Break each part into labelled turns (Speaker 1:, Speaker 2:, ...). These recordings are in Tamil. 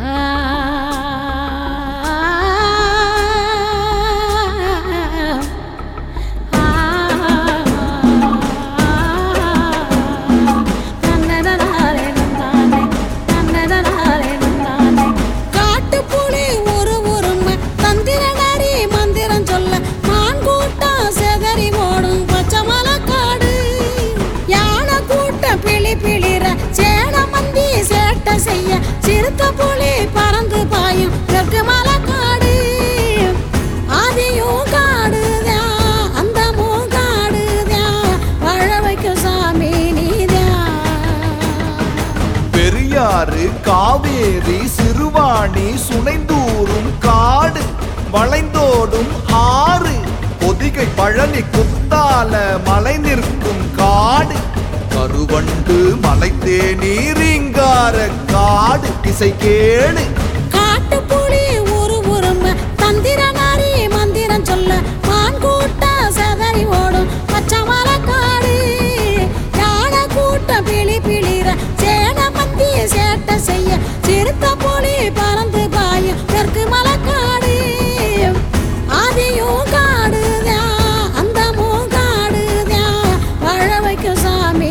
Speaker 1: சிறுத்த புலி பறந்து பாயும் தெற்கு மலைக்காடு ஆதியும் காடுதான் அந்த மூங்காடுதான் வாழ வைக்கும் சாமி நீதான்.
Speaker 2: பெரியாறு காவேரி சிறுவாணி சுனைந்தூரும் காடு வளைந்தோடும் ஆறு பொதிகை பழனி குத்தால மலை நிற்கும் காடு கருவண்டு மலைத்தே நீரிங்கார காடு திசை கேடு.
Speaker 1: காட்டு புலி உரும தந்திர நாரி மந்திரம் சொல்ல மான் கூட்டம் செதறி ஓடும் பச்சை மலைக்காடு யானை கூட்டம் பிளிர சேன மந்தி சேட்டை செய்ய சிறுத்த புலி பறந்து பாயும் தெற்கு மலைக்காடு ஆதியும் காடுதான் அந்த மூங்காடுதான் வாழ வைக்கும் சாமி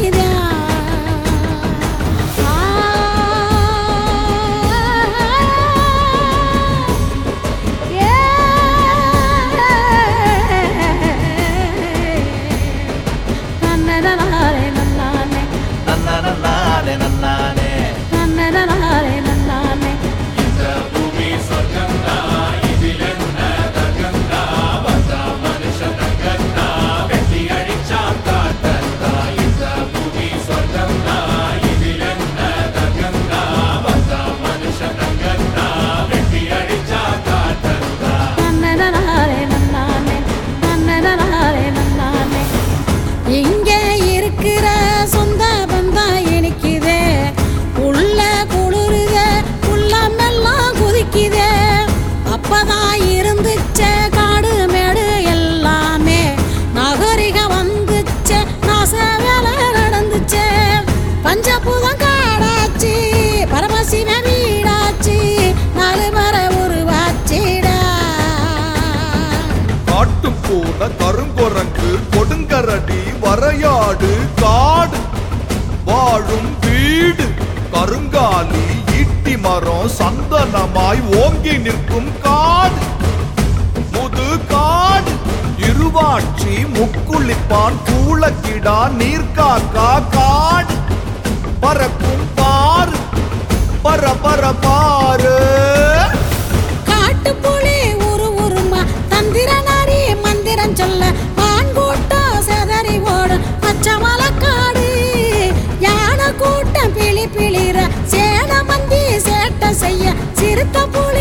Speaker 1: இங்க இருக்கிற சொந்த பந்தம் இனிக்குதே உள்ள குளிருதே உள்ளமெல்லாம் குதிக்குதே அப்பதான் இருந்துச்சே காடு மேடு எல்லாமே நாகரிக வந்துச்சே நாச வேலை நடந்துச்சே பஞ்சபூதம் காடாச்சு பரமசிவ வீடாச்சு நாலு மர உருவாச்சிடா.
Speaker 2: காட்டு போன கருங்குரங்கு கொடுங்கரடி வரையாடு காடு வாழும் வீடு கருங்காலி ஈட்டி மரம் சந்தனமாய் ஓங்கி நிற்கும் காடு முது காடு இருவாட்சி முக்குளிப்பான் கூளக்கிடா நீர்காக்கா காடு பறக்கும் பாரு பர பாரு.
Speaker 1: காட்டு புலி உருமா தந்திர நாரி மந்திரம் சொல்ல மான் கூட்டம் செதறி ஓடும் பச்சை மலைக்காடு யானை கூட்டம் பிளிர சேன மந்தி சேட்டை செய்ய சிறுத்த புலி